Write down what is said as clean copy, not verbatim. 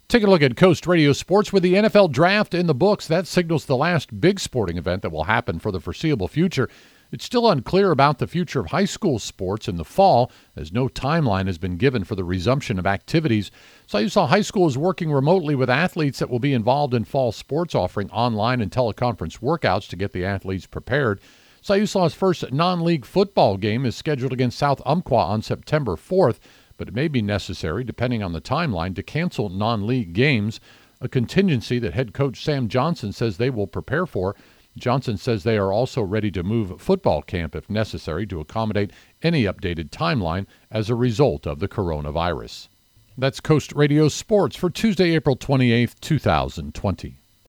Take a look at Coast Radio Sports. With the NFL Draft in the books, that signals the last big sporting event that will happen for the foreseeable future. It's still unclear about the future of high school sports in the fall, as no timeline has been given for the resumption of activities. Sayusa High School is working remotely with athletes that will be involved in fall sports, offering online and teleconference workouts to get the athletes prepared. Sayusa's first non-league football game is scheduled against South Umpqua on September 4th, but it may be necessary, depending on the timeline, to cancel non-league games, a contingency that head coach Sam Johnson says they will prepare for. Johnson says they are also ready to move football camp if necessary to accommodate any updated timeline as a result of the coronavirus. That's Coast Radio Sports for Tuesday, April 28th, 2020.